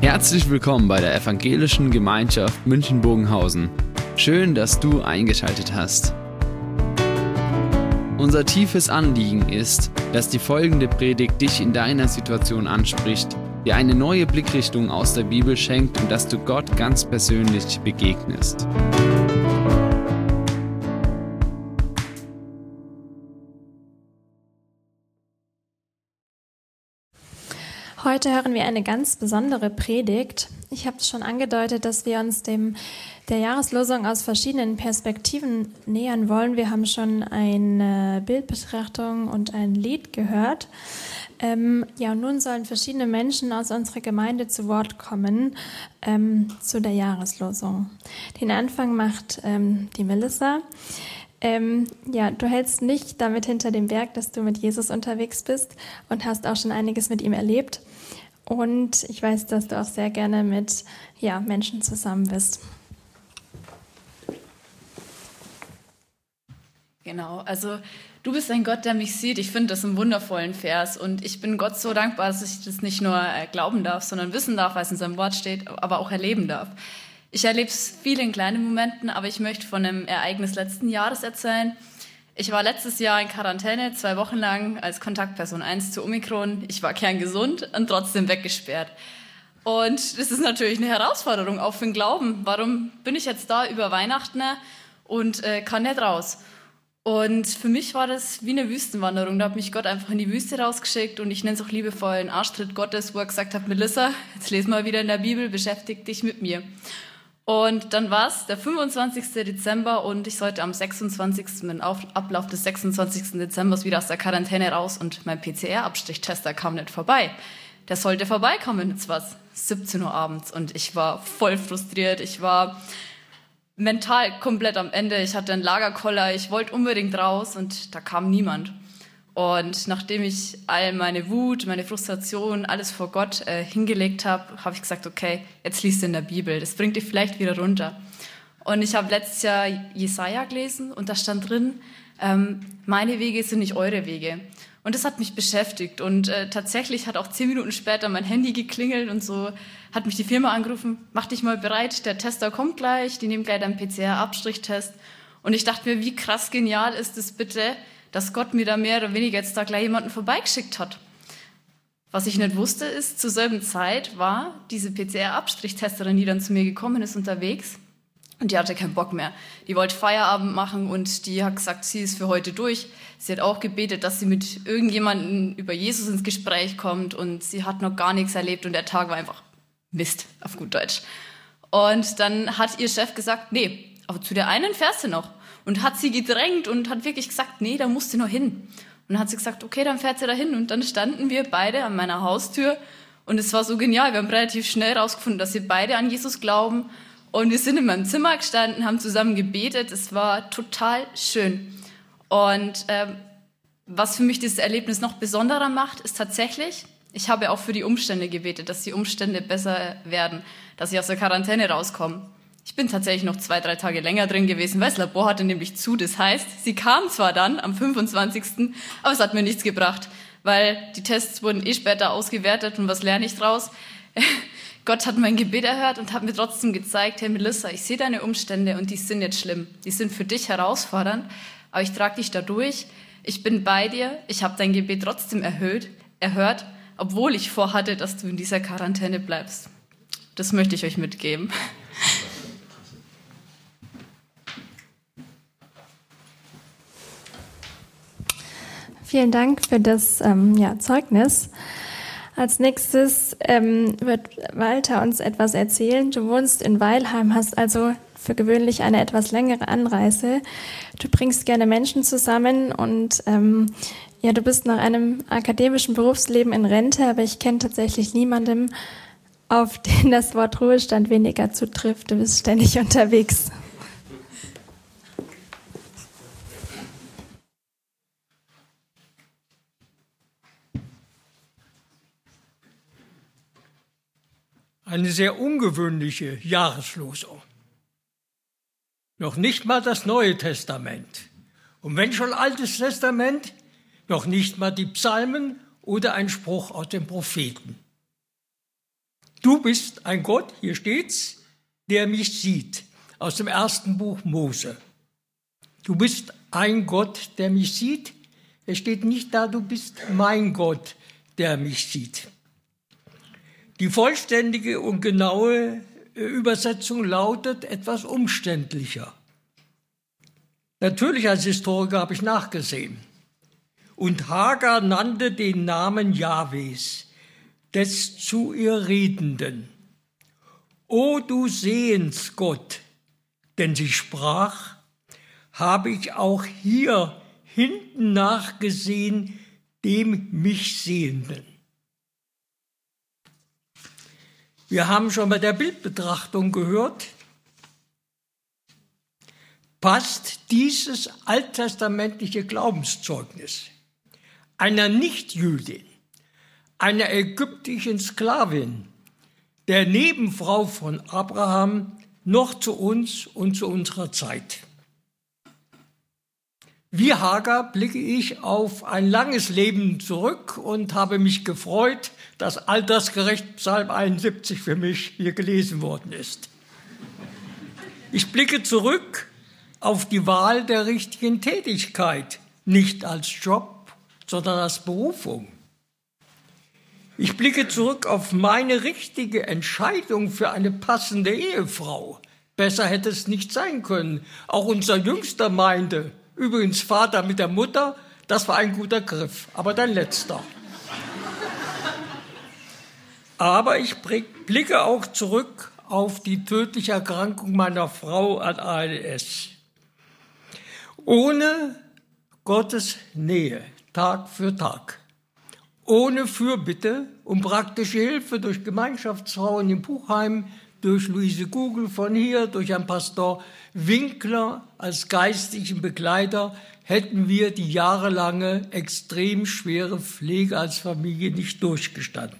Herzlich willkommen bei der Evangelischen Gemeinschaft München-Bogenhausen. Schön, dass du eingeschaltet hast. Unser tiefes Anliegen ist, dass die folgende Predigt dich in deiner Situation anspricht, dir eine neue Blickrichtung aus der Bibel schenkt und dass du Gott ganz persönlich begegnest. Heute hören wir eine ganz besondere Predigt. Ich habe es schon angedeutet, dass wir uns der Jahreslosung aus verschiedenen Perspektiven nähern wollen. Wir haben schon eine Bildbetrachtung und ein Lied gehört. Und nun sollen verschiedene Menschen aus unserer Gemeinde zu Wort kommen zu der Jahreslosung. Den Anfang macht die Melissa. Du hältst nicht damit hinter dem Berg, dass du mit Jesus unterwegs bist und hast auch schon einiges mit ihm erlebt. Und ich weiß, dass du auch sehr gerne mit Menschen zusammen bist. Genau, also du bist ein Gott, der mich sieht. Ich finde das einen wundervollen Vers und ich bin Gott so dankbar, dass ich das nicht nur glauben darf, sondern wissen darf, was in seinem Wort steht, aber auch erleben darf. Ich erlebe es viel in kleinen Momenten, aber ich möchte von einem Ereignis letzten Jahres erzählen. Ich war letztes Jahr in Quarantäne, 2 Wochen lang als Kontaktperson 1 zu Omikron. Ich war kerngesund und trotzdem weggesperrt. Und das ist natürlich eine Herausforderung, auch für den Glauben. Warum bin ich jetzt da über Weihnachten und kann nicht raus? Und für mich war das wie eine Wüstenwanderung. Da hat mich Gott einfach in die Wüste rausgeschickt und ich nenne es auch liebevoll einen Arschtritt Gottes, wo er gesagt hat, Melissa, jetzt lesen wir wieder in der Bibel, beschäftige dich mit mir. Und dann war es der 25. Dezember und ich sollte am 26. im Ablauf des 26. Dezember wieder aus der Quarantäne raus und mein PCR-Abstrichtester kam nicht vorbei. Der sollte vorbeikommen, jetzt war es 17 Uhr abends und ich war voll frustriert, ich war mental komplett am Ende, ich hatte einen Lagerkoller, ich wollte unbedingt raus und da kam niemand. Und nachdem ich all meine Wut, meine Frustration, alles vor Gott hingelegt habe, habe ich gesagt, okay, jetzt liest du in der Bibel, das bringt dich vielleicht wieder runter. Und ich habe letztes Jahr Jesaja gelesen und da stand drin, meine Wege sind nicht eure Wege. Und das hat mich beschäftigt und tatsächlich hat auch 10 Minuten später mein Handy geklingelt und so hat mich die Firma angerufen, mach dich mal bereit, der Tester kommt gleich, die nehmen gleich deinen PCR-Abstrichtest. Und ich dachte mir, wie krass genial ist es bitte, dass Gott mir da mehr oder weniger jetzt da gleich jemanden vorbeigeschickt hat. Was ich nicht wusste, ist, zur selben Zeit war diese PCR-Abstrichtesterin, die dann zu mir gekommen ist, unterwegs und die hatte keinen Bock mehr. Die wollte Feierabend machen und die hat gesagt, sie ist für heute durch. Sie hat auch gebetet, dass sie mit irgendjemandem über Jesus ins Gespräch kommt und sie hat noch gar nichts erlebt und der Tag war einfach Mist, auf gut Deutsch. Und dann hat ihr Chef gesagt, nee, aber zu der einen fährst du noch. Und hat sie gedrängt und hat wirklich gesagt, nee, da musst du noch hin. Und dann hat sie gesagt, okay, dann fährt sie da hin. Und dann standen wir beide an meiner Haustür und es war so genial. Wir haben relativ schnell rausgefunden, dass wir beide an Jesus glauben. Und wir sind in meinem Zimmer gestanden, haben zusammen gebetet. Es war total schön. Und was für mich dieses Erlebnis noch besonderer macht, ist tatsächlich, ich habe auch für die Umstände gebetet, dass die Umstände besser werden, dass ich aus der Quarantäne rauskomme. Ich bin tatsächlich noch 2-3 Tage länger drin gewesen, weil das Labor hatte nämlich zu. Das heißt, sie kam zwar dann am 25., aber es hat mir nichts gebracht, weil die Tests wurden später ausgewertet und was lerne ich draus? Gott hat mein Gebet erhört und hat mir trotzdem gezeigt, hey Melissa, ich sehe deine Umstände und die sind jetzt schlimm. Die sind für dich herausfordernd, aber ich trage dich da durch. Ich bin bei dir, ich habe dein Gebet trotzdem erhört, obwohl ich vorhatte, dass du in dieser Quarantäne bleibst. Das möchte ich euch mitgeben. Vielen Dank für das Zeugnis. Als nächstes wird Walter uns etwas erzählen. Du wohnst in Weilheim, hast also für gewöhnlich eine etwas längere Anreise. Du bringst gerne Menschen zusammen und du bist nach einem akademischen Berufsleben in Rente, aber ich kenne tatsächlich niemanden, auf den das Wort Ruhestand weniger zutrifft. Du bist ständig unterwegs. Eine sehr ungewöhnliche Jahreslosung. Noch nicht mal das Neue Testament. Und wenn schon Altes Testament, noch nicht mal die Psalmen oder ein Spruch aus den Propheten. Du bist ein Gott, hier steht's, der mich sieht. Aus dem 1. Buch Mose. Du bist ein Gott, der mich sieht. Es steht nicht da, du bist mein Gott, der mich sieht. Die vollständige und genaue Übersetzung lautet etwas umständlicher. Natürlich als Historiker habe ich nachgesehen. Und Hagar nannte den Namen Jahwes, des zu ihr Redenden. O du Sehensgott, denn sie sprach, habe ich auch hier hinten nachgesehen, dem mich Sehenden. Wir haben schon bei der Bildbetrachtung gehört, passt dieses alttestamentliche Glaubenszeugnis einer Nichtjüdin, einer ägyptischen Sklavin, der Nebenfrau von Abraham, noch zu uns und zu unserer Zeit. Wie Hagar blicke ich auf ein langes Leben zurück und habe mich gefreut, dass altersgerecht Psalm 71 für mich hier gelesen worden ist. Ich blicke zurück auf die Wahl der richtigen Tätigkeit, nicht als Job, sondern als Berufung. Ich blicke zurück auf meine richtige Entscheidung für eine passende Ehefrau. Besser hätte es nicht sein können. Auch unser Jüngster meinte, übrigens Vater mit der Mutter, das war ein guter Griff, aber dein letzter. Aber ich blicke auch zurück auf die tödliche Erkrankung meiner Frau an ALS. Ohne Gottes Nähe, Tag für Tag, ohne Fürbitte und praktische Hilfe durch Gemeinschaftsfrauen im Buchheim, durch Luise Kugel von hier, durch Herrn Pastor Winkler als geistlichen Begleiter, hätten wir die jahrelange, extrem schwere Pflege als Familie nicht durchgestanden.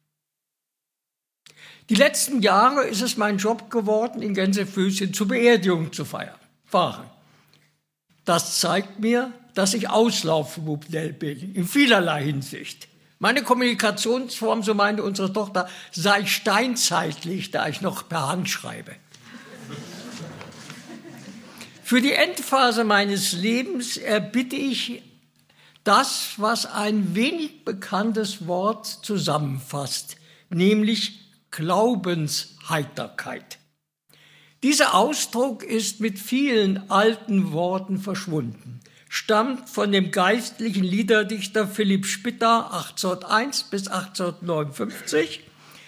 Die letzten Jahre ist es mein Job geworden, in Gänsefüßchen zur Beerdigung zu fahren. Das zeigt mir, dass ich Auslaufmodell bin, in vielerlei Hinsicht. Meine Kommunikationsform, so meinte unsere Tochter, sei steinzeitlich, da ich noch per Hand schreibe. Für die Endphase meines Lebens erbitte ich das, was ein wenig bekanntes Wort zusammenfasst, nämlich Glaubensheiterkeit. Dieser Ausdruck ist mit vielen alten Worten verschwunden, stammt von dem geistlichen Liederdichter Philipp Spitta 1801 bis 1859.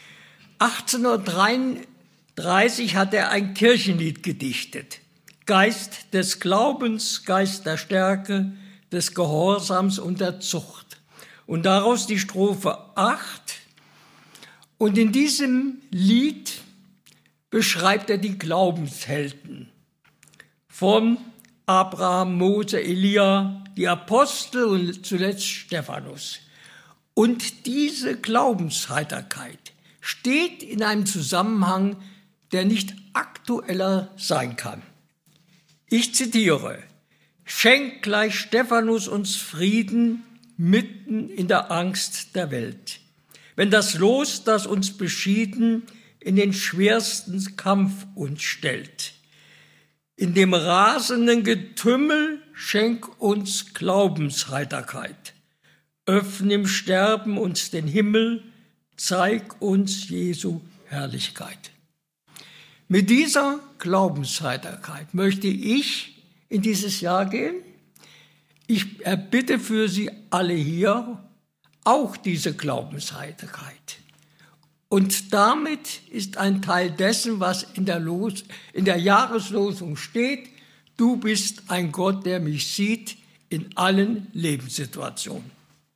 1833 hat er ein Kirchenlied gedichtet. Geist des Glaubens, Geist der Stärke, des Gehorsams und der Zucht. Und daraus die Strophe 8. Und in diesem Lied beschreibt er die Glaubenshelden von Abraham, Mose, Elia, die Apostel und zuletzt Stephanus. Und diese Glaubensheiterkeit steht in einem Zusammenhang, der nicht aktueller sein kann. Ich zitiere: Schenk gleich Stephanus uns Frieden mitten in der Angst der Welt. Wenn das Los, das uns beschieden, in den schwersten Kampf uns stellt. In dem rasenden Getümmel schenk uns Glaubensheiterkeit. Öffne im Sterben uns den Himmel, zeig uns Jesu Herrlichkeit. Mit dieser Glaubensheiterkeit möchte ich in dieses Jahr gehen. Ich erbitte für Sie alle hier auch diese Glaubensheiterkeit. Und damit ist ein Teil dessen, was in der Jahreslosung steht: Du bist ein Gott, der mich sieht in allen Lebenssituationen.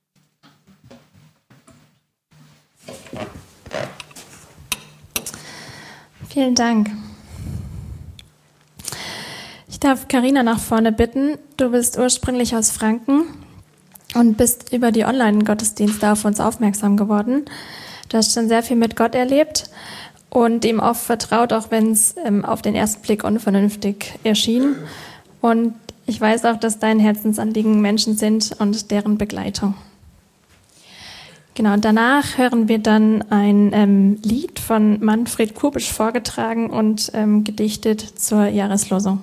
Vielen Dank. Ich darf Carina nach vorne bitten. Du bist ursprünglich aus Franken und bist über die Online-Gottesdienste auf uns aufmerksam geworden. Du hast schon sehr viel mit Gott erlebt und ihm oft vertraut, auch wenn es auf den ersten Blick unvernünftig erschien. Und ich weiß auch, dass dein Herzensanliegen Menschen sind und deren Begleitung. Genau, und danach hören wir dann ein Lied von Manfred Kubisch vorgetragen und gedichtet zur Jahreslosung.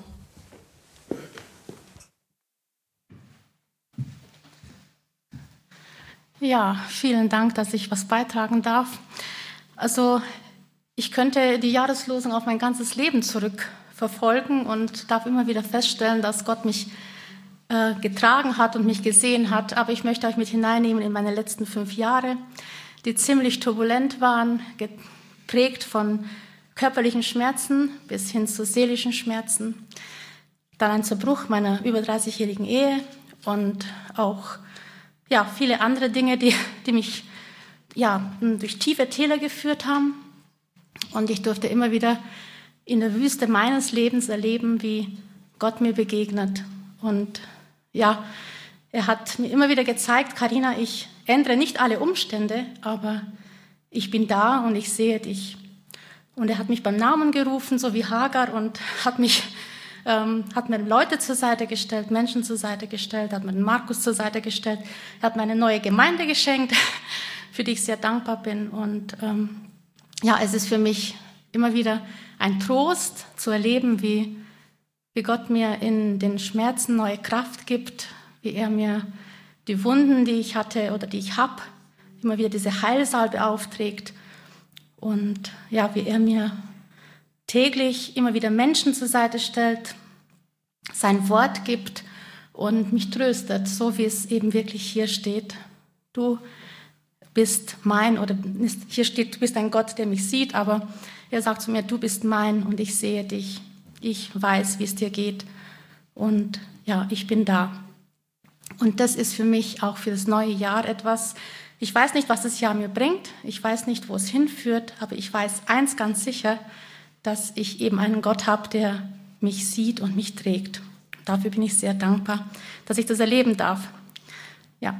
Ja, vielen Dank, dass ich was beitragen darf. Also ich könnte die Jahreslosung auf mein ganzes Leben zurückverfolgen und darf immer wieder feststellen, dass Gott mich getragen hat und mich gesehen hat. Aber ich möchte euch mit hineinnehmen in meine letzten 5 Jahre, die ziemlich turbulent waren, geprägt von körperlichen Schmerzen bis hin zu seelischen Schmerzen. Dann ein Zerbruch meiner über 30-jährigen Ehe und auch viele andere Dinge, die mich durch tiefe Täler geführt haben. Und ich durfte immer wieder in der Wüste meines Lebens erleben, wie Gott mir begegnet. Und er hat mir immer wieder gezeigt, Carina, ich ändere nicht alle Umstände, aber ich bin da und ich sehe dich. Und er hat mich beim Namen gerufen, so wie Hagar, und hat mir Leute zur Seite gestellt, Menschen zur Seite gestellt, hat mir den Markus zur Seite gestellt. Er hat mir eine neue Gemeinde geschenkt, für die ich sehr dankbar bin. Und es ist für mich immer wieder ein Trost zu erleben, wie Gott mir in den Schmerzen neue Kraft gibt, wie er mir die Wunden, die ich hatte oder die ich habe, immer wieder diese Heilsalbe aufträgt. Und wie er mir täglich immer wieder Menschen zur Seite stellt, sein Wort gibt und mich tröstet, so wie es eben wirklich hier steht. Du bist mein, oder hier steht, du bist ein Gott, der mich sieht, aber er sagt zu mir, du bist mein und ich sehe dich. Ich weiß, wie es dir geht und ich bin da. Und das ist für mich auch für das neue Jahr etwas. Ich weiß nicht, was das Jahr mir bringt. Ich weiß nicht, wo es hinführt, aber ich weiß eins ganz sicher, dass ich eben einen Gott habe, der mich sieht und mich trägt. Dafür bin ich sehr dankbar, dass ich das erleben darf. Ja.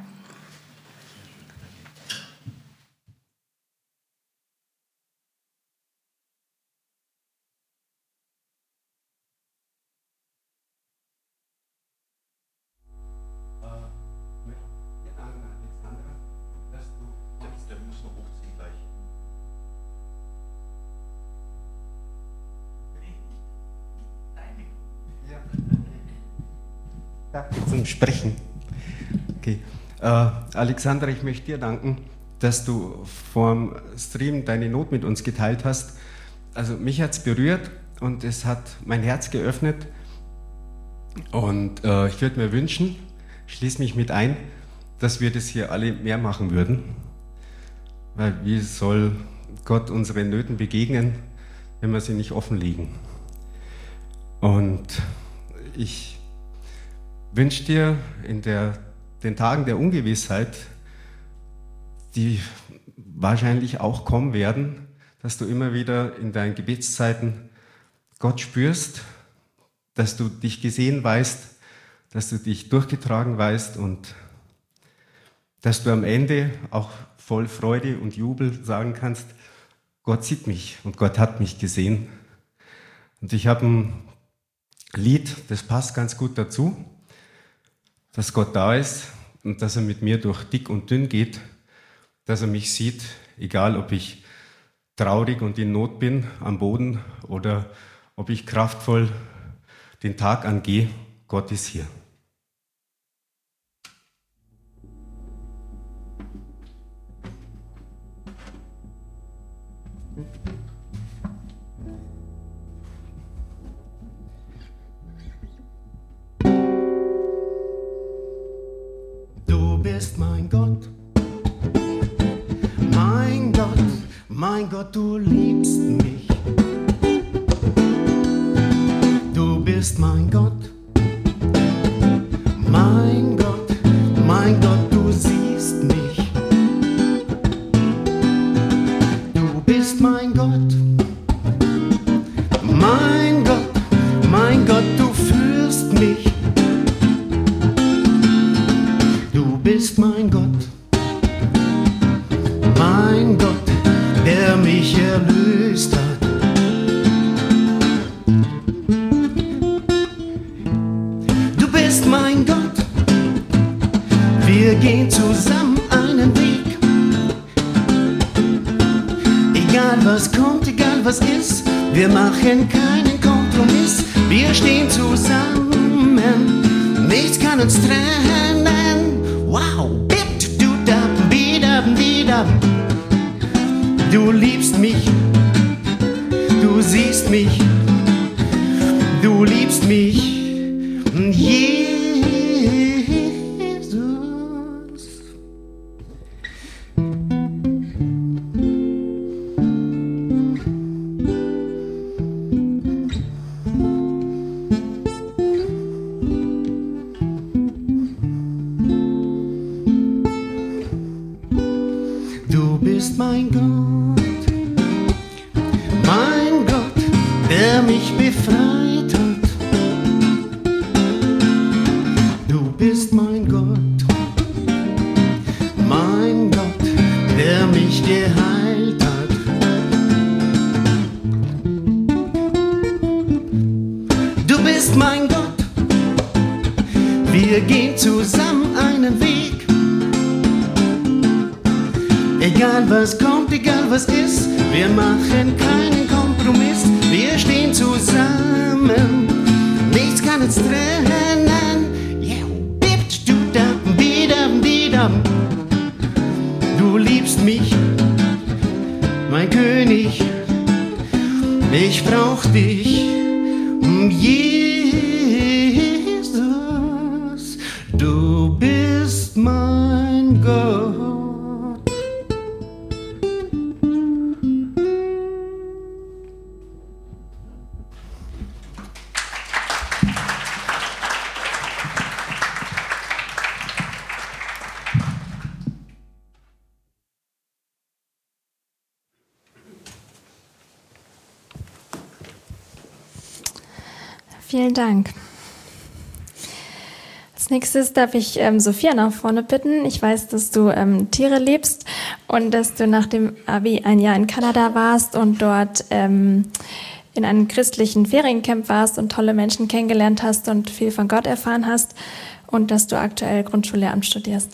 Zum Sprechen. Okay. Alexandra, ich möchte dir danken, dass du vorm Stream deine Not mit uns geteilt hast. Also mich hat es berührt und es hat mein Herz geöffnet. Und ich würde mir wünschen, schließe mich mit ein, dass wir das hier alle mehr machen würden. Weil wie soll Gott unseren Nöten begegnen, wenn wir sie nicht offenlegen? Und ich wünsche dir in den Tagen der Ungewissheit, die wahrscheinlich auch kommen werden, dass du immer wieder in deinen Gebetszeiten Gott spürst, dass du dich gesehen weißt, dass du dich durchgetragen weißt und dass du am Ende auch voll Freude und Jubel sagen kannst, Gott sieht mich und Gott hat mich gesehen. Und ich habe ein Lied, das passt ganz gut dazu, dass Gott da ist und dass er mit mir durch dick und dünn geht, dass er mich sieht, egal ob ich traurig und in Not bin am Boden oder ob ich kraftvoll den Tag angehe, Gott ist hier. Du bist mein Gott, mein Gott, mein Gott, du liebst mich. Du bist mein Gott, mein Gott, mein Gott, du siehst mich. Du bist mein Gott, mein Gott, mein Gott, du führst mich. Du bist mein Gott, der mich erlöst hat. Du bist mein Gott, wir gehen zusammen einen Weg. Egal was kommt, egal was ist, wir machen keinen Kompromiss. Wir stehen zusammen, nichts kann uns trennen. Wow, du liebst mich, du siehst mich, du liebst mich, Jesus. Du bist mein Gott, der mich befreit hat. Du bist mein Gott, der mich geheilt hat. Du bist mein Gott, wir gehen zusammen einen Weg. Egal was kommt, egal was ist, wir machen keinen Kompromiss. Wir stehen zusammen, nichts kann uns trennen. Du liebst mich, mein König, ich brauch dich, Jesus, du bist mein Gott. Vielen Dank. Als nächstes darf ich Sophia nach vorne bitten. Ich weiß, dass du Tiere liebst und dass du nach dem Abi ein Jahr in Kanada warst und dort in einem christlichen Feriencamp warst und tolle Menschen kennengelernt hast und viel von Gott erfahren hast und dass du aktuell Grundschullehramt studierst.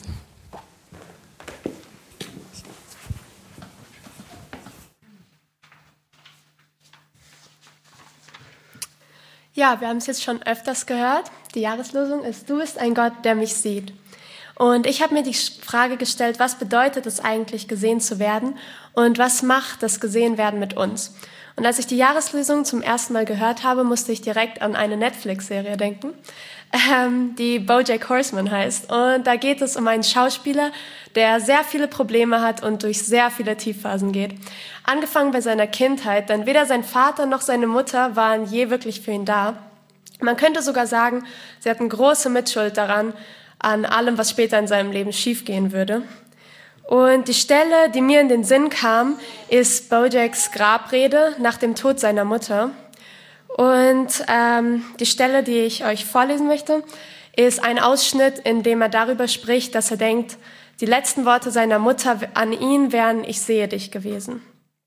Ja, wir haben es jetzt schon öfters gehört. Die Jahreslosung ist: Du bist ein Gott, der mich sieht. Und ich habe mir die Frage gestellt, was bedeutet es eigentlich, gesehen zu werden? Und was macht das Gesehenwerden mit uns? Und als ich die Jahreslosung zum ersten Mal gehört habe, musste ich direkt an eine Netflix-Serie denken, die BoJack Horseman heißt. Und da geht es um einen Schauspieler, der sehr viele Probleme hat und durch sehr viele Tiefphasen geht. Angefangen bei seiner Kindheit, denn weder sein Vater noch seine Mutter waren je wirklich für ihn da. Man könnte sogar sagen, sie hatten große Mitschuld daran, an allem, was später in seinem Leben schiefgehen würde. Und die Stelle, die mir in den Sinn kam, ist BoJacks Grabrede nach dem Tod seiner Mutter. Und die Stelle, die ich euch vorlesen möchte, ist ein Ausschnitt, in dem er darüber spricht, dass er denkt, die letzten Worte seiner Mutter an ihn wären: Ich sehe dich gewesen.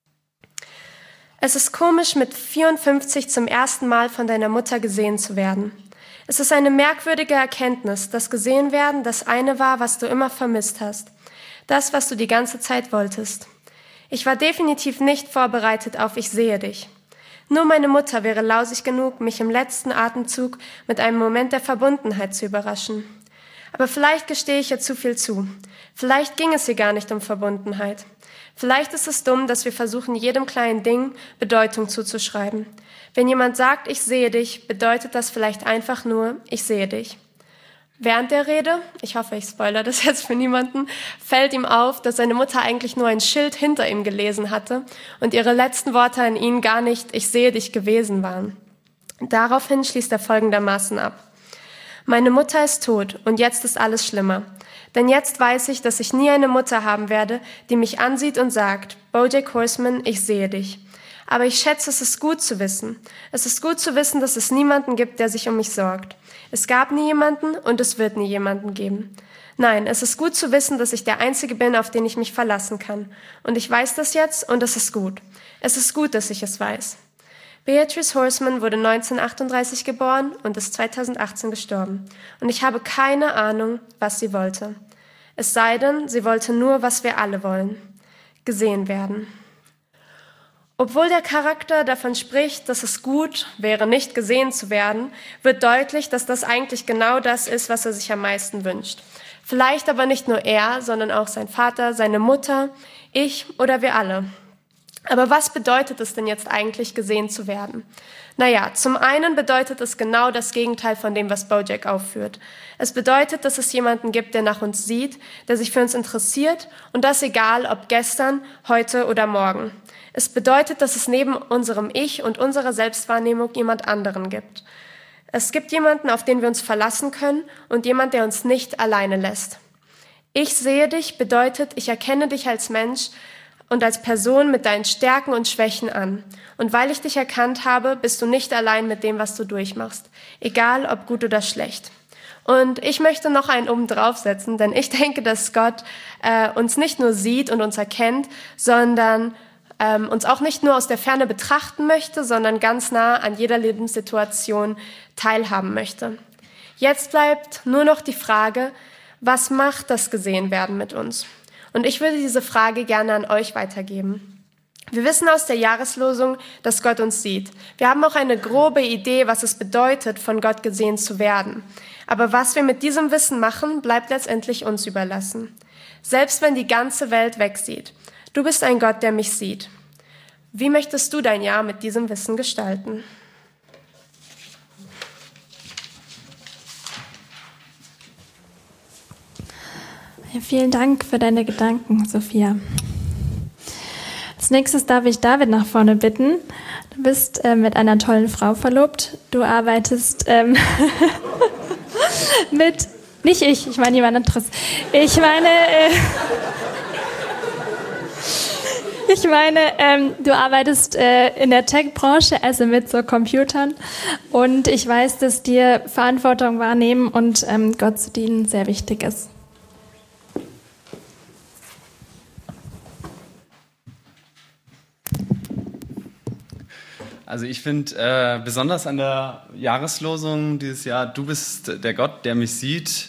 Es ist komisch, mit 54 zum ersten Mal von deiner Mutter gesehen zu werden. Es ist eine merkwürdige Erkenntnis, dass gesehen werden das eine war, was du immer vermisst hast. Das, was du die ganze Zeit wolltest. Ich war definitiv nicht vorbereitet auf Ich sehe dich. Nur meine Mutter wäre lausig genug, mich im letzten Atemzug mit einem Moment der Verbundenheit zu überraschen. Aber vielleicht gestehe ich ihr zu viel zu. Vielleicht ging es ihr gar nicht um Verbundenheit. Vielleicht ist es dumm, dass wir versuchen, jedem kleinen Ding Bedeutung zuzuschreiben. Wenn jemand sagt, ich sehe dich, bedeutet das vielleicht einfach nur, ich sehe dich. Während der Rede, ich hoffe, ich spoilere das jetzt für niemanden, fällt ihm auf, dass seine Mutter eigentlich nur ein Schild hinter ihm gelesen hatte und ihre letzten Worte an ihn gar nicht ich sehe dich gewesen waren. Daraufhin schließt er folgendermaßen ab: Meine Mutter ist tot und jetzt ist alles schlimmer. Denn jetzt weiß ich, dass ich nie eine Mutter haben werde, die mich ansieht und sagt, BoJack Horseman, ich sehe dich. Aber ich schätze, es ist gut zu wissen. Es ist gut zu wissen, dass es niemanden gibt, der sich um mich sorgt. Es gab nie jemanden und es wird nie jemanden geben. Nein, es ist gut zu wissen, dass ich der Einzige bin, auf den ich mich verlassen kann. Und ich weiß das jetzt und es ist gut. Es ist gut, dass ich es weiß. Beatrice Horseman wurde 1938 geboren und ist 2018 gestorben. Und ich habe keine Ahnung, was sie wollte. Es sei denn, sie wollte nur, was wir alle wollen: gesehen werden. Obwohl der Charakter davon spricht, dass es gut wäre, nicht gesehen zu werden, wird deutlich, dass das eigentlich genau das ist, was er sich am meisten wünscht. Vielleicht aber nicht nur er, sondern auch sein Vater, seine Mutter, ich oder wir alle. Aber was bedeutet es denn jetzt eigentlich, gesehen zu werden? Naja, zum einen bedeutet es genau das Gegenteil von dem, was Bojack aufführt. Es bedeutet, dass es jemanden gibt, der nach uns sieht, der sich für uns interessiert und das egal, ob gestern, heute oder morgen. Es bedeutet, dass es neben unserem Ich und unserer Selbstwahrnehmung jemand anderen gibt. Es gibt jemanden, auf den wir uns verlassen können und jemand, der uns nicht alleine lässt. Ich sehe dich bedeutet, ich erkenne dich als Mensch und als Person mit deinen Stärken und Schwächen an. Und weil ich dich erkannt habe, bist du nicht allein mit dem, was du durchmachst. Egal, ob gut oder schlecht. Und ich möchte noch einen oben draufsetzen, denn ich denke, dass Gott uns nicht nur sieht und uns erkennt, sondern uns auch nicht nur aus der Ferne betrachten möchte, sondern ganz nah an jeder Lebenssituation teilhaben möchte. Jetzt bleibt nur noch die Frage, was macht das Gesehenwerden mit uns? Und ich würde diese Frage gerne an euch weitergeben. Wir wissen aus der Jahreslosung, dass Gott uns sieht. Wir haben auch eine grobe Idee, was es bedeutet, von Gott gesehen zu werden. Aber was wir mit diesem Wissen machen, bleibt letztendlich uns überlassen. Selbst wenn die ganze Welt wegsieht. Du bist ein Gott, der mich sieht. Wie möchtest du dein Jahr mit diesem Wissen gestalten? Ja, vielen Dank für deine Gedanken, Sophia. Als nächstes darf ich David nach vorne bitten. Du bist mit einer tollen Frau verlobt. Du arbeitest mit, nicht ich meine jemand anderes. Ich meine, du arbeitest in der Tech-Branche, also mit so Computern. Und ich weiß, dass dir Verantwortung wahrnehmen und Gott zu dienen sehr wichtig ist. Also ich finde besonders an der Jahreslosung dieses Jahr, du bist der Gott, der mich sieht,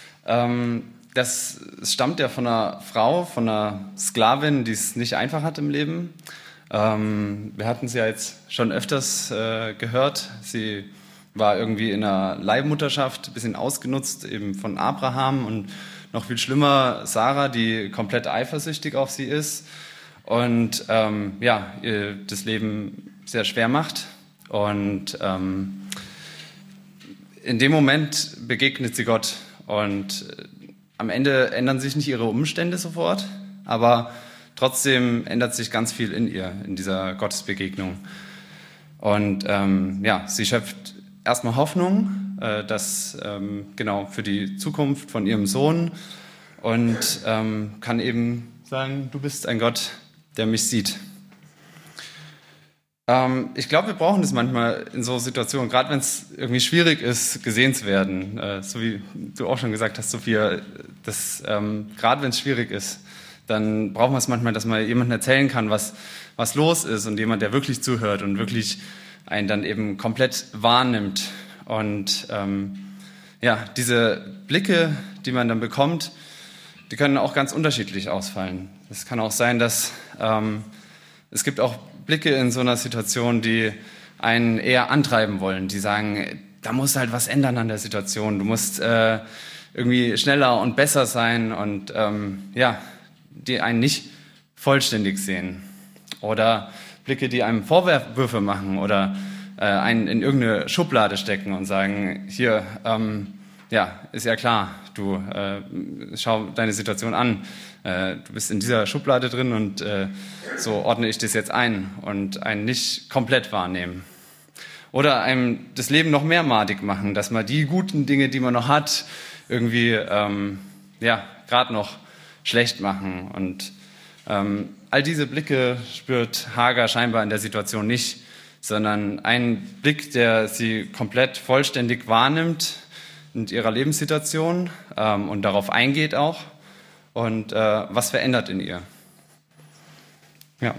das stammt ja von einer Frau, von einer Sklavin, die es nicht einfach hat im Leben. Wir hatten sie ja jetzt schon öfters gehört. Sie war irgendwie in einer Leihmutterschaft, ein bisschen ausgenutzt eben von Abraham und noch viel schlimmer Sarah, die komplett eifersüchtig auf sie ist und ihr das Leben sehr schwer macht. Und in dem Moment begegnet sie Gott und am Ende ändern sich nicht ihre Umstände sofort, aber trotzdem ändert sich ganz viel in ihr, in dieser Gottesbegegnung. Und sie schöpft erstmal Hoffnung, für die Zukunft von ihrem Sohn und kann eben sagen, du bist ein Gott, der mich sieht. Ich glaube, wir brauchen das manchmal in so Situationen, gerade wenn es irgendwie schwierig ist, gesehen zu werden. So wie du auch schon gesagt hast, Sophia, gerade wenn es schwierig ist, dann brauchen wir es manchmal, dass man jemandem erzählen kann, was los ist und jemand, der wirklich zuhört und wirklich einen dann eben komplett wahrnimmt. Und diese Blicke, die man dann bekommt, die können auch ganz unterschiedlich ausfallen. Es kann auch sein, dass es gibt auch Blicke in so einer Situation, die einen eher antreiben wollen, die sagen, da muss halt was ändern an der Situation, du musst irgendwie schneller und besser sein und die einen nicht vollständig sehen. Oder Blicke, die einem Vorwürfe machen oder einen in irgendeine Schublade stecken und sagen, hier, ist ja klar, du schau deine Situation an, du bist in dieser Schublade drin und so ordne ich das jetzt ein und einen nicht komplett wahrnehmen. Oder einem das Leben noch mehr madig machen, dass man die guten Dinge, die man noch hat, irgendwie gerade noch schlecht machen. Und all diese Blicke spürt Hagar scheinbar in der Situation nicht, sondern einen Blick, der sie komplett vollständig wahrnimmt in ihrer Lebenssituation und darauf eingeht auch und was verändert in ihr. Ja.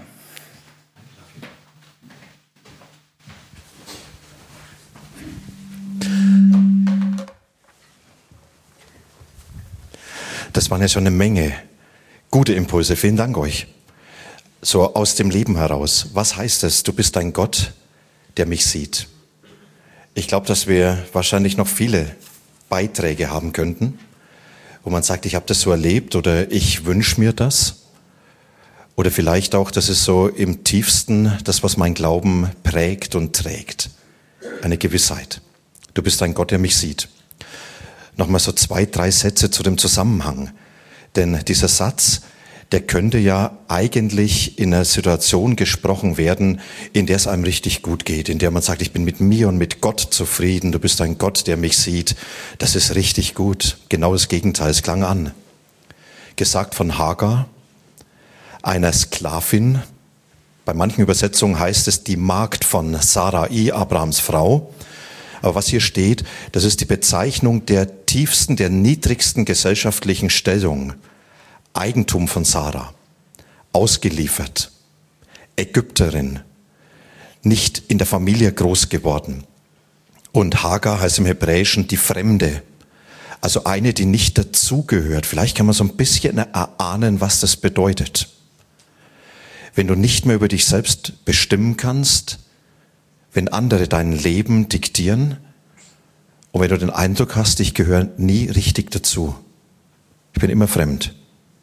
Das waren ja schon eine Menge gute Impulse. Vielen Dank euch. so aus dem Leben heraus. Was heißt es? Du bist ein Gott, der mich sieht. Ich glaube, dass wir wahrscheinlich noch viele Beiträge haben könnten, wo man sagt, ich habe das so erlebt oder ich wünsche mir das. Oder vielleicht auch, das ist so im tiefsten das, was mein Glauben prägt und trägt. Eine Gewissheit. Du bist ein Gott, der mich sieht. Nochmal so 2, 3 Sätze zu dem Zusammenhang. Denn dieser Satz, der könnte ja eigentlich in einer Situation gesprochen werden, in der es einem richtig gut geht, in der man sagt, ich bin mit mir und mit Gott zufrieden, du bist ein Gott, der mich sieht. Das ist richtig gut. Genau das Gegenteil, es klang an. Gesagt von Hagar, einer Sklavin. Bei manchen Übersetzungen heißt es die Magd von Sarai, Abrahams Frau. Aber was hier steht, das ist die Bezeichnung der tiefsten, der niedrigsten gesellschaftlichen Stellung. Eigentum von Sarah. Ausgeliefert. Ägypterin. Nicht in der Familie groß geworden. Und Hagar heißt im Hebräischen die Fremde. Also eine, die nicht dazugehört. Vielleicht kann man so ein bisschen erahnen, was das bedeutet. Wenn du nicht mehr über dich selbst bestimmen kannst, wenn andere dein Leben diktieren und wenn du den Eindruck hast, ich gehöre nie richtig dazu. Ich bin immer fremd.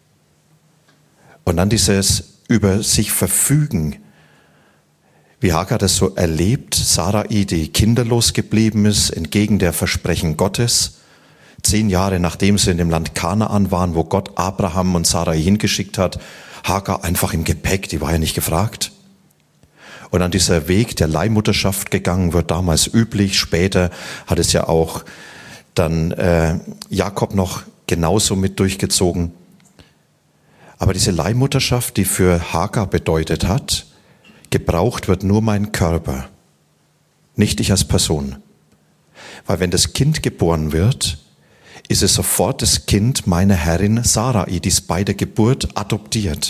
Und dann dieses über sich verfügen, wie Hagar das so erlebt, Sarai, die kinderlos geblieben ist, entgegen der Versprechen Gottes, 10 Jahre nachdem sie in dem Land Kanaan waren, wo Gott Abraham und Sarai hingeschickt hat, Hagar einfach im Gepäck, die war ja nicht gefragt. Und dann dieser Weg der Leihmutterschaft gegangen wird, damals üblich, später hat es ja auch dann Jakob noch genauso mit durchgezogen. Aber diese Leihmutterschaft, die für Hagar bedeutet hat, gebraucht wird nur mein Körper, nicht ich als Person. Weil wenn das Kind geboren wird, ist es sofort das Kind meiner Herrin Sarai, die es bei der Geburt adoptiert.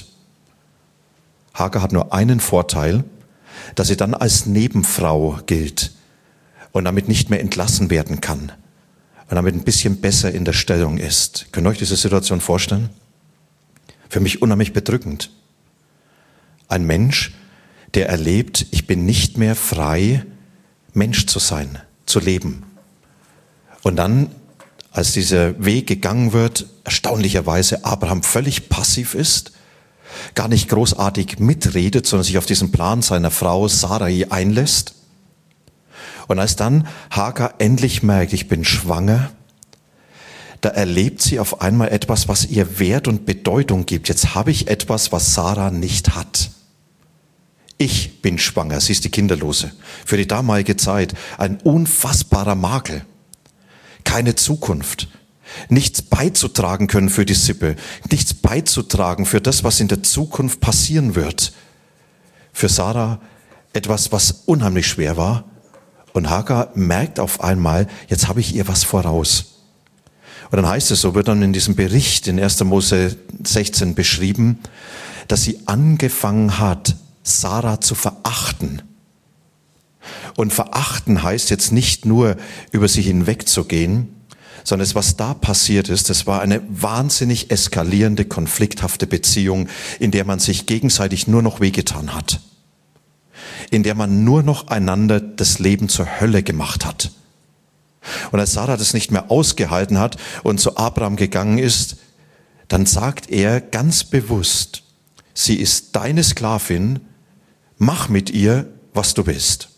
Hagar hat nur einen Vorteil, dass sie dann als Nebenfrau gilt und damit nicht mehr entlassen werden kann und damit ein bisschen besser in der Stellung ist. Könnt ihr euch diese Situation vorstellen? Für mich unheimlich bedrückend. Ein Mensch, der erlebt, ich bin nicht mehr frei, Mensch zu sein, zu leben. Und dann, als dieser Weg gegangen wird, erstaunlicherweise Abraham völlig passiv ist, gar nicht großartig mitredet, sondern sich auf diesen Plan seiner Frau Sarai einlässt. Und als dann Hagar endlich merkt, ich bin schwanger, da erlebt sie auf einmal etwas, was ihr Wert und Bedeutung gibt. Jetzt habe ich etwas, was Sarah nicht hat. Ich bin schwanger, sie ist die Kinderlose. Für die damalige Zeit ein unfassbarer Makel. Keine Zukunft. Nichts beizutragen können für die Sippe. Nichts beizutragen für das, was in der Zukunft passieren wird. Für Sarah etwas, was unheimlich schwer war. Und Hagar merkt auf einmal, jetzt habe ich ihr was voraus. Und dann heißt es, so wird dann in diesem Bericht in 1. Mose 16 beschrieben, dass sie angefangen hat, Sarah zu verachten. Und verachten heißt jetzt nicht nur, über sie hinwegzugehen, sondern was da passiert ist, das war eine wahnsinnig eskalierende, konflikthafte Beziehung, in der man sich gegenseitig nur noch wehgetan hat. In der man nur noch einander das Leben zur Hölle gemacht hat. Und als Sarah das nicht mehr ausgehalten hat und zu Abraham gegangen ist, dann sagt er ganz bewusst, sie ist deine Sklavin, mach mit ihr, was du willst.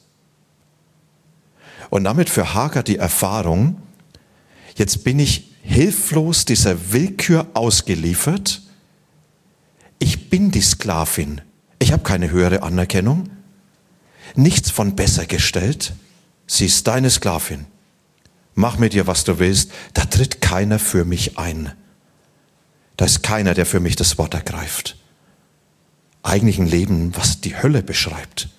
Und damit für Hagar die Erfahrung, jetzt bin ich hilflos dieser Willkür ausgeliefert, ich bin die Sklavin, ich habe keine höhere Anerkennung, nichts von besser gestellt, sie ist deine Sklavin. Mach mit ihr, was du willst. Da tritt keiner für mich ein. Da ist keiner, der für mich das Wort ergreift. Eigentlich ein Leben, was die Hölle beschreibt.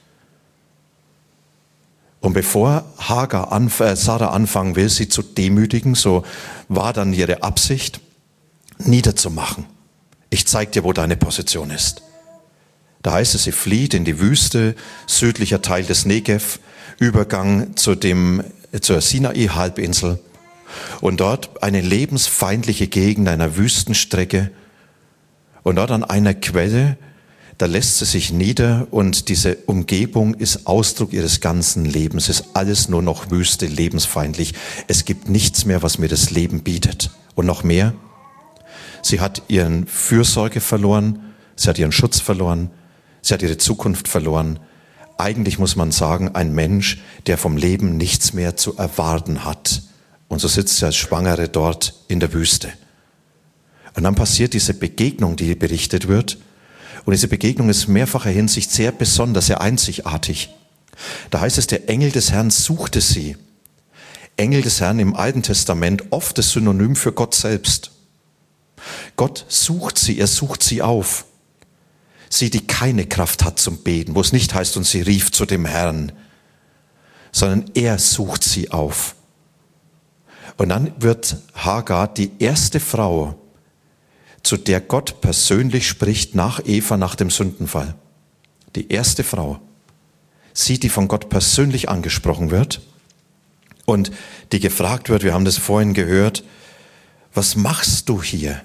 Und bevor Sarah anfangen will, sie zu demütigen, so war dann ihre Absicht, niederzumachen. Ich zeig dir, wo deine Position ist. Da heißt es, sie flieht in die Wüste, südlicher Teil des Negev, Übergang zur Sinai-Halbinsel und dort eine lebensfeindliche Gegend einer Wüstenstrecke und dort an einer Quelle da lässt sie sich nieder und diese Umgebung ist Ausdruck ihres ganzen Lebens. Es ist alles nur noch Wüste, lebensfeindlich. Es gibt nichts mehr, was mir das Leben bietet. Und noch mehr, sie hat ihren Fürsorge verloren, sie hat ihren Schutz verloren, sie hat ihre Zukunft verloren. Eigentlich muss man sagen, ein Mensch, der vom Leben nichts mehr zu erwarten hat. Und so sitzt sie als Schwangere dort in der Wüste. Und dann passiert diese Begegnung, die berichtet wird. Und diese Begegnung ist in mehrfacher Hinsicht sehr besonders, sehr einzigartig. Da heißt es, der Engel des Herrn suchte sie. Engel des Herrn im Alten Testament, oft das Synonym für Gott selbst. Gott sucht sie, er sucht sie auf. Sie, die keine Kraft hat zum Beten, wo es nicht heißt, und sie rief zu dem Herrn, sondern er sucht sie auf. Und dann wird Hagar die erste Frau, zu der Gott persönlich spricht nach Eva, nach dem Sündenfall. Die erste Frau. Sie, die von Gott persönlich angesprochen wird und die gefragt wird, wir haben das vorhin gehört, was machst du hier?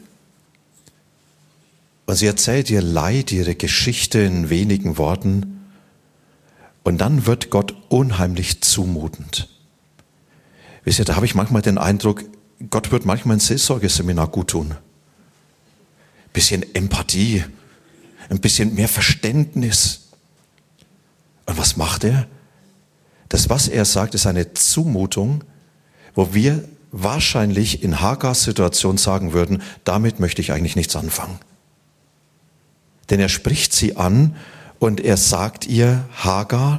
Und sie erzählt ihr Leid, ihre Geschichte in wenigen Worten. Und dann wird Gott unheimlich zumutend. Wisst ihr, da habe ich manchmal den Eindruck, Gott wird manchmal ein Seelsorgeseminar gut tun. Ein bisschen Empathie, ein bisschen mehr Verständnis. Und was macht er? Das, was er sagt, ist eine Zumutung, wo wir wahrscheinlich in Hagars Situation sagen würden, damit möchte ich eigentlich nichts anfangen. Denn er spricht sie an und er sagt ihr, Hagar,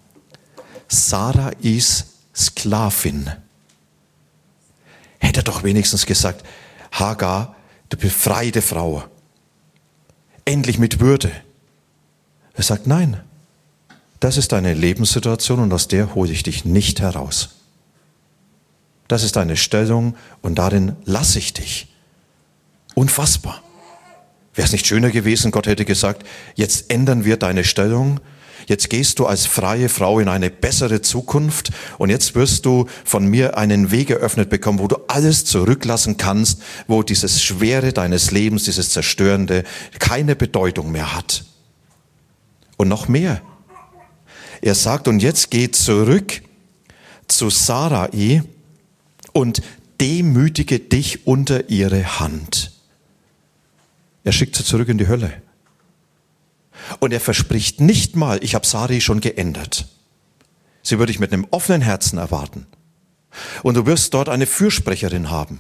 Sarais Sklavin. Hätte er doch wenigstens gesagt, Hagar, du befreite Frau. Endlich mit Würde. Er sagt, nein, das ist deine Lebenssituation und aus der hole ich dich nicht heraus. Das ist deine Stellung und darin lasse ich dich. Unfassbar. Wäre es nicht schöner gewesen, Gott hätte gesagt, jetzt ändern wir deine Stellung, jetzt gehst du als freie Frau in eine bessere Zukunft und jetzt wirst du von mir einen Weg eröffnet bekommen, wo du alles zurücklassen kannst, wo dieses Schwere deines Lebens, dieses Zerstörende keine Bedeutung mehr hat. Und noch mehr. Er sagt, und jetzt geh zurück zu Sarai und demütige dich unter ihre Hand. Er schickt sie zurück in die Hölle. Und er verspricht nicht mal, ich habe Sarai schon geändert. Sie würde ich mit einem offenen Herzen erwarten. Und du wirst dort eine Fürsprecherin haben.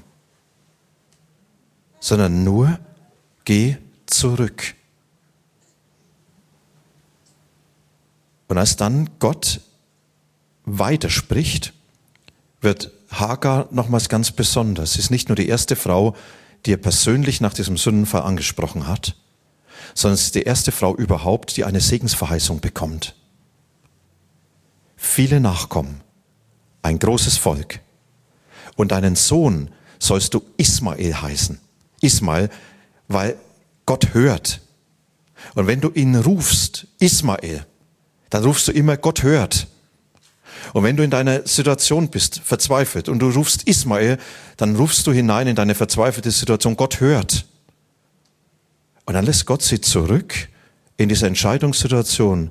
Sondern nur, geh zurück. Und als dann Gott weiterspricht, wird Hagar nochmals ganz besonders. Sie ist nicht nur die erste Frau, die er persönlich nach diesem Sündenfall angesprochen hat, sondern es ist die erste Frau überhaupt, die eine Segensverheißung bekommt. Viele Nachkommen, ein großes Volk. Und deinen Sohn sollst du Ismael heißen. Ismael, weil Gott hört. Und wenn du ihn rufst, Ismael, dann rufst du immer, Gott hört. Und wenn du in deiner Situation bist, verzweifelt, und du rufst Ismael, dann rufst du hinein in deine verzweifelte Situation, Gott hört. Und dann lässt Gott sie zurück in diese Entscheidungssituation.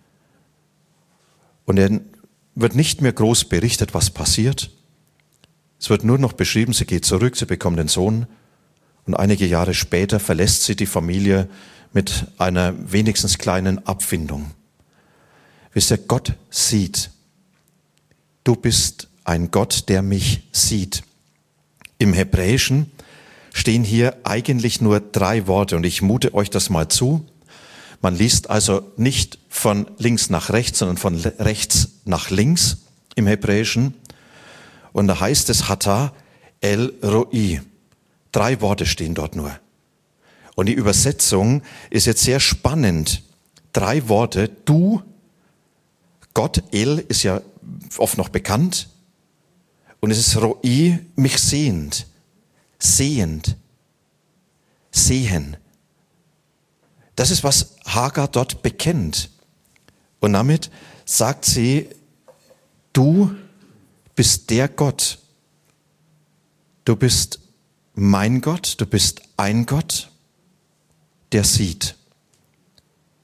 Und er wird nicht mehr groß berichtet, was passiert. Es wird nur noch beschrieben, sie geht zurück, sie bekommt den Sohn. Und einige Jahre später verlässt sie die Familie mit einer wenigstens kleinen Abfindung. Wisst ihr, Gott sieht. Du bist ein Gott, der mich sieht. Im Hebräischen stehen hier eigentlich nur 3 Worte und ich mute euch das mal zu. Man liest also nicht von links nach rechts, sondern von rechts nach links im Hebräischen. Und da heißt es Hata El Roi. 3 Worte stehen dort nur. Und die Übersetzung ist jetzt sehr spannend. 3 Worte, du, Gott, El ist ja oft noch bekannt. Und es ist Roi, mich sehend, sehend, sehen. Das ist, was Hagar dort bekennt. Und damit sagt sie, du bist der Gott. Du bist mein Gott, du bist ein Gott, der sieht.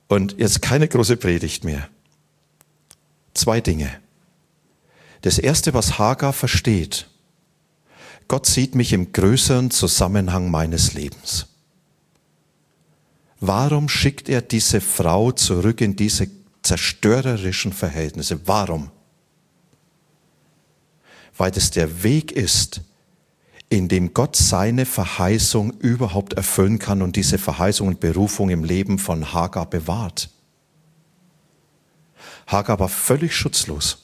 Und jetzt keine große Predigt mehr. 2 Dinge. Das erste, was Hagar versteht: Gott sieht mich im größeren Zusammenhang meines Lebens. Warum schickt er diese Frau zurück in diese zerstörerischen Verhältnisse? Warum? Weil das der Weg ist, in dem Gott seine Verheißung überhaupt erfüllen kann und diese Verheißung und Berufung im Leben von Hagar bewahrt. Hagar war völlig schutzlos.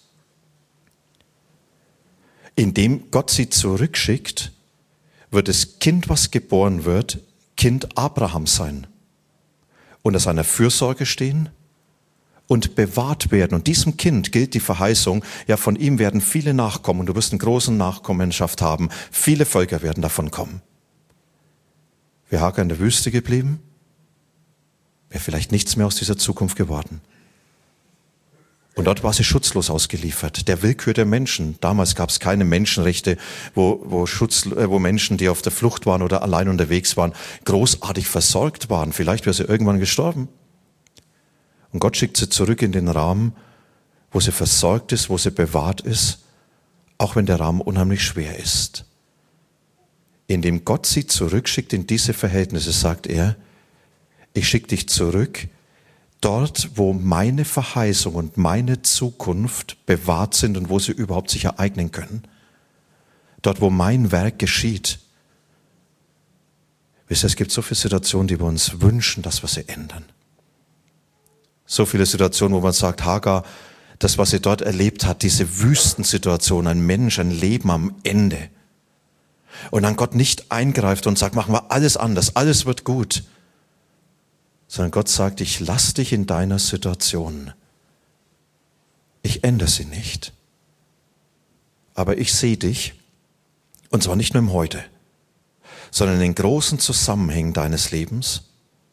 Indem Gott sie zurückschickt, wird das Kind, was geboren wird, Kind Abrahams sein. Unter seiner Fürsorge stehen und bewahrt werden. Und diesem Kind gilt die Verheißung, ja, von ihm werden viele nachkommen und du wirst eine große Nachkommenschaft haben. Viele Völker werden davon kommen. Wäre Hagar in der Wüste geblieben, wäre vielleicht nichts mehr aus dieser Zukunft geworden. Und dort war sie schutzlos ausgeliefert, der Willkür der Menschen. Damals gab es keine Menschenrechte, wo Menschen, die auf der Flucht waren oder allein unterwegs waren, großartig versorgt waren. Vielleicht wäre sie irgendwann gestorben. Und Gott schickt sie zurück in den Rahmen, wo sie versorgt ist, wo sie bewahrt ist, auch wenn der Rahmen unheimlich schwer ist. Indem Gott sie zurückschickt in diese Verhältnisse, sagt er: Ich schicke dich zurück, dort, wo meine Verheißung und meine Zukunft bewahrt sind und wo sie überhaupt sich ereignen können. Dort, wo mein Werk geschieht. Wisst ihr, es gibt so viele Situationen, die wir uns wünschen, dass wir sie ändern. So viele Situationen, wo man sagt, Hagar, das, was sie dort erlebt hat, diese Wüstensituation, ein Mensch, ein Leben am Ende. Und dann Gott nicht eingreift und sagt, machen wir alles anders, alles wird gut. Sondern Gott sagt, ich lasse dich in deiner Situation. Ich ändere sie nicht. Aber ich sehe dich, und zwar nicht nur im Heute, sondern in den großen Zusammenhängen deines Lebens.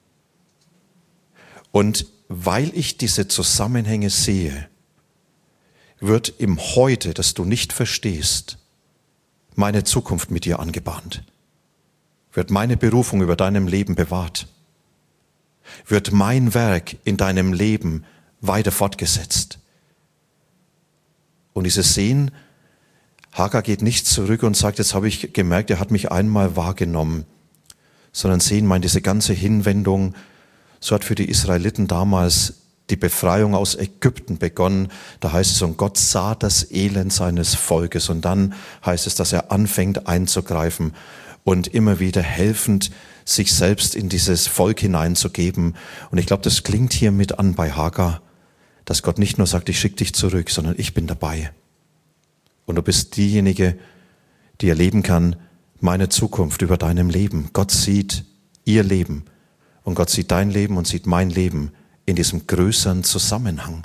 Und weil ich diese Zusammenhänge sehe, wird im Heute, das du nicht verstehst, meine Zukunft mit dir angebahnt. Wird meine Berufung über deinem Leben bewahrt. Wird mein Werk in deinem Leben weiter fortgesetzt. Und dieses Sehen, Hagar geht nicht zurück und sagt, jetzt habe ich gemerkt, er hat mich einmal wahrgenommen, sondern Sehen meint diese ganze Hinwendung. So hat für die Israeliten damals die Befreiung aus Ägypten begonnen. Da heißt es, und Gott sah das Elend seines Volkes. Und dann heißt es, dass er anfängt einzugreifen und immer wieder helfend sich selbst in dieses Volk hineinzugeben. Und ich glaube, das klingt hier mit an bei Hagar, dass Gott nicht nur sagt, ich schicke dich zurück, sondern ich bin dabei. Und du bist diejenige, die erleben kann, meine Zukunft über deinem Leben. Gott sieht ihr Leben und Gott sieht dein Leben und sieht mein Leben in diesem größeren Zusammenhang.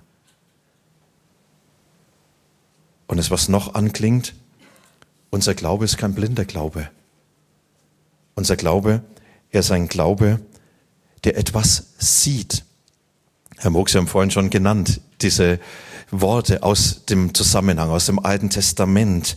Und das, was noch anklingt, unser Glaube ist kein blinder Glaube. Unser Glaube, er ist ein Glaube, der etwas sieht. Herr Moog, Sie haben vorhin schon genannt, diese Worte aus dem Zusammenhang, aus dem Alten Testament.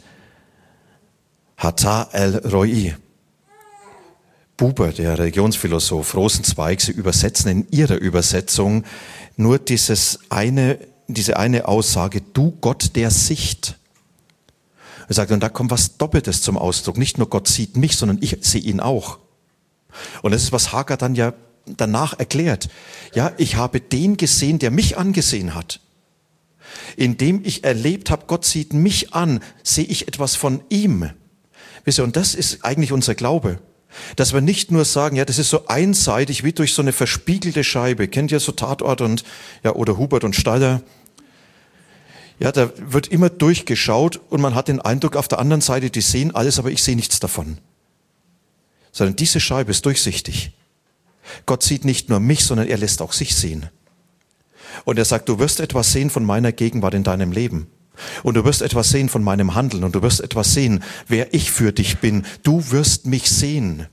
Hata el Roi. Buber, der Religionsphilosoph, Rosenzweig, sie übersetzen in ihrer Übersetzung nur diese eine Aussage, du Gott der Sicht. Er sagt, und da kommt was Doppeltes zum Ausdruck. Nicht nur Gott sieht mich, sondern ich sehe ihn auch. Und das ist, was Hagar dann ja danach erklärt. Ja, ich habe den gesehen, der mich angesehen hat. Indem ich erlebt habe, Gott sieht mich an, sehe ich etwas von ihm. Wisst ihr, und das ist eigentlich unser Glaube. Dass wir nicht nur sagen, ja, das ist so einseitig wie durch so eine verspiegelte Scheibe. Kennt ihr so Tatort und, ja, oder Hubert und Staller? Ja, da wird immer durchgeschaut und man hat den Eindruck, auf der anderen Seite, die sehen alles, aber ich sehe nichts davon. Sondern diese Scheibe ist durchsichtig. Gott sieht nicht nur mich, sondern er lässt auch sich sehen. Und er sagt, du wirst etwas sehen von meiner Gegenwart in deinem Leben. Und du wirst etwas sehen von meinem Handeln und du wirst etwas sehen, wer ich für dich bin. Du wirst mich sehen.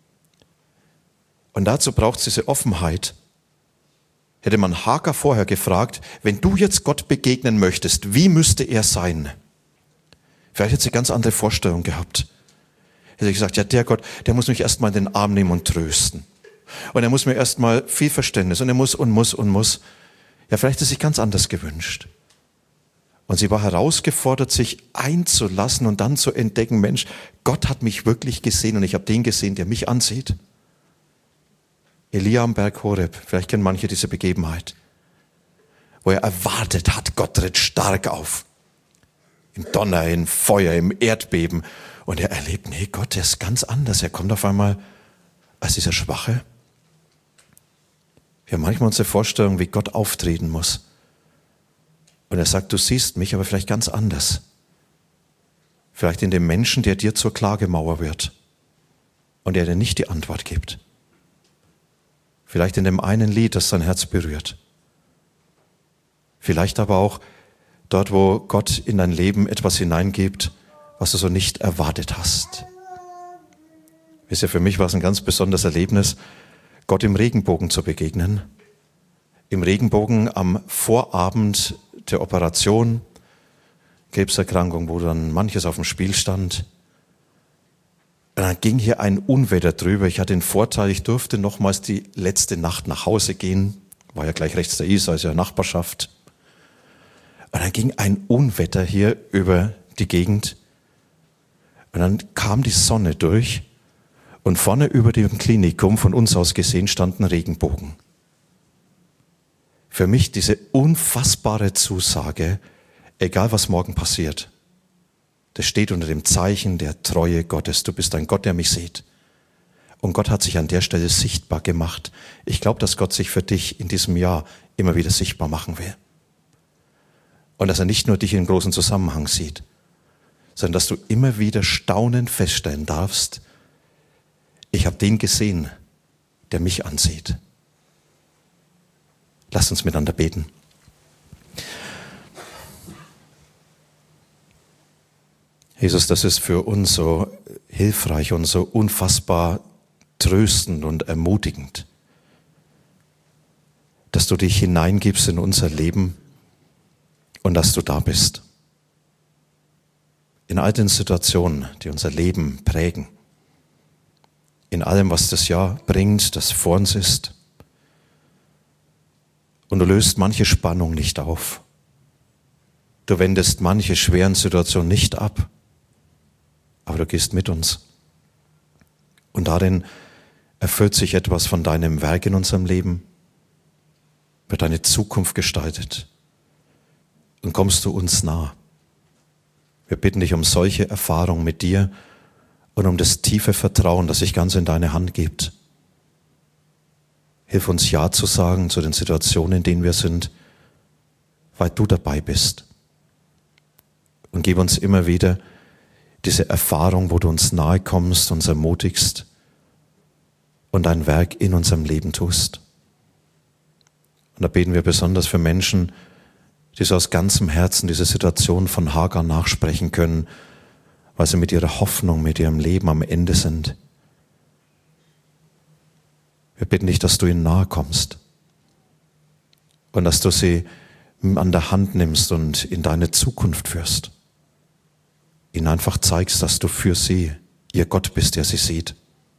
Und dazu braucht es diese Offenheit. Hätte man Hagar vorher gefragt, wenn du jetzt Gott begegnen möchtest, wie müsste er sein? Vielleicht hätte sie eine ganz andere Vorstellung gehabt. Hätte sie gesagt, ja, der Gott, der muss mich erstmal in den Arm nehmen und trösten. Und er muss mir erstmal viel Verständnis und er muss. Ja, vielleicht hat er sich ganz anders gewünscht. Und sie war herausgefordert, sich einzulassen und dann zu entdecken, Mensch, Gott hat mich wirklich gesehen und ich habe den gesehen, der mich ansieht. Elia am Berg Horeb, vielleicht kennen manche diese Begebenheit, wo er erwartet hat, Gott tritt stark auf. Im Donner, im Feuer, im Erdbeben. Und er erlebt, nee, Gott, der ist ganz anders. Er kommt auf einmal als dieser Schwache. Wir haben manchmal unsere Vorstellung, wie Gott auftreten muss. Und er sagt, du siehst mich, aber vielleicht ganz anders. Vielleicht in dem Menschen, der dir zur Klagemauer wird und der dir nicht die Antwort gibt. Vielleicht in dem einen Lied, das dein Herz berührt. Vielleicht aber auch dort, wo Gott in dein Leben etwas hineingibt, was du so nicht erwartet hast. Wisst ihr, für mich war es ein ganz besonderes Erlebnis, Gott im Regenbogen zu begegnen. Im Regenbogen am Vorabend der Operation, Krebserkrankung, wo dann manches auf dem Spiel stand. Und dann ging hier ein Unwetter drüber. Ich hatte den Vorteil, ich durfte nochmals die letzte Nacht nach Hause gehen. War ja gleich rechts der Isar, also ja Nachbarschaft. Und dann ging ein Unwetter hier über die Gegend. Und dann kam die Sonne durch. Und vorne über dem Klinikum, von uns aus gesehen, stand ein Regenbogen. Für mich diese unfassbare Zusage, egal was morgen passiert, das steht unter dem Zeichen der Treue Gottes. Du bist ein Gott, der mich sieht. Und Gott hat sich an der Stelle sichtbar gemacht. Ich glaube, dass Gott sich für dich in diesem Jahr immer wieder sichtbar machen will. Und dass er nicht nur dich in großen Zusammenhang sieht, sondern dass du immer wieder staunend feststellen darfst, ich habe den gesehen, der mich ansieht. Lass uns miteinander beten. Jesus, das ist für uns so hilfreich und so unfassbar tröstend und ermutigend, dass du dich hineingibst in unser Leben und dass du da bist. In all den Situationen, die unser Leben prägen, in allem, was das Jahr bringt, das vor uns ist. Und du löst manche Spannung nicht auf. Du wendest manche schweren Situationen nicht ab, aber du gehst mit uns. Und darin erfüllt sich etwas von deinem Werk in unserem Leben, wird deine Zukunft gestaltet und kommst du uns nah. Wir bitten dich um solche Erfahrungen mit dir und um das tiefe Vertrauen, das sich ganz in deine Hand gibt. Hilf uns Ja zu sagen zu den Situationen, in denen wir sind, weil du dabei bist. Und gib uns immer wieder diese Erfahrung, wo du uns nahe kommst, uns ermutigst und dein Werk in unserem Leben tust. Und da beten wir besonders für Menschen, die so aus ganzem Herzen diese Situation von Hagar nachsprechen können, weil sie mit ihrer Hoffnung, mit ihrem Leben am Ende sind. Wir bitten dich, dass du ihnen nahe kommst und dass du sie an der Hand nimmst und in deine Zukunft führst. Ihnen einfach zeigst, dass du für sie ihr Gott bist, der sie sieht.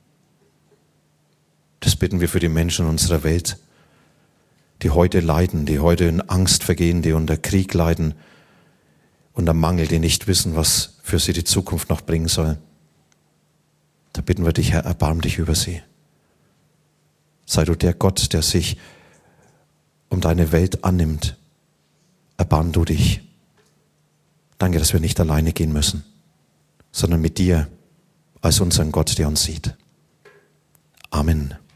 Das bitten wir für die Menschen unserer Welt, die heute leiden, die heute in Angst vergehen, die unter Krieg leiden, unter Mangel, die nicht wissen, was für sie die Zukunft noch bringen soll. Da bitten wir dich, Herr, erbarm dich über sie. Sei du der Gott, der sich um deine Welt annimmt. Erbarm du dich. Danke, dass wir nicht alleine gehen müssen, sondern mit dir als unseren Gott, der uns sieht. Amen.